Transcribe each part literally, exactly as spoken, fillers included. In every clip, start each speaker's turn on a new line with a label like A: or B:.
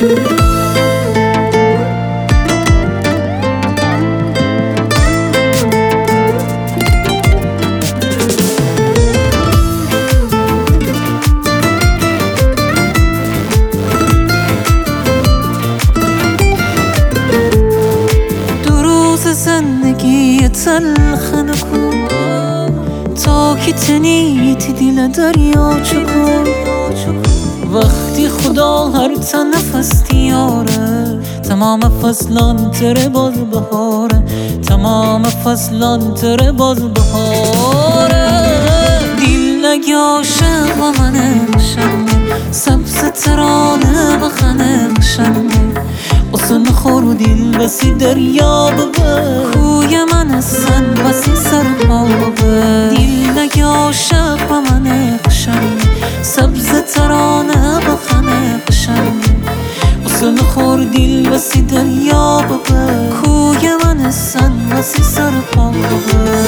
A: زندگی تلخ نکن تا که تنیتی دل دریا چکن وقتی خدا هر تنفس دیاره تمام فصلان تره باز بهاره تمام فصلان تره باز بهاره دل نگی عاشق و من نشنه سبز ترانه بخنه نشنه اصلا خور و دل بسی دریا ببه کوی من هستن بسی سر پا ببه دل نگی عاشق و من قشنگه سبز ترانه بخنه قشنگه اصلا خور دل بسی دریا ببه کوی من هستن بسی سر پا ببه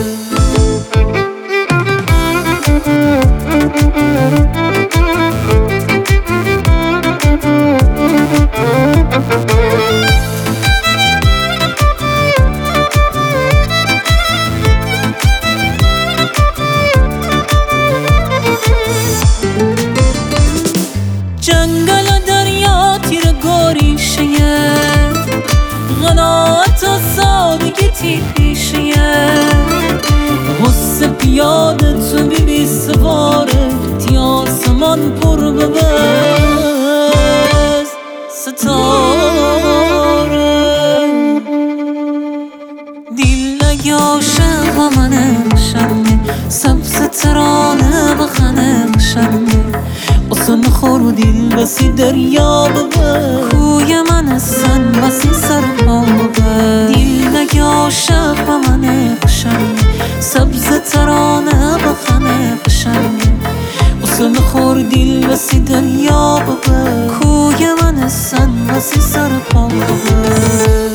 A: جنگل و دریا تیر گوریشه قناعت و سادگی تیریشه غصه پیاده تو بی بی سواره تی آسمان پر ببز ستاره دل نگی عاشق و من نشنه سبز ترانه بخنه قشنگه اصلا خور و دل بسی دریا ببه کوی من هستن بسی سر پا ببه دل نگی عاشق و من قشنگه سبز ترانه بخنه قشنگه اصلا خور دل بسی دریا ببه کوی من هستن بسی سر پا ببه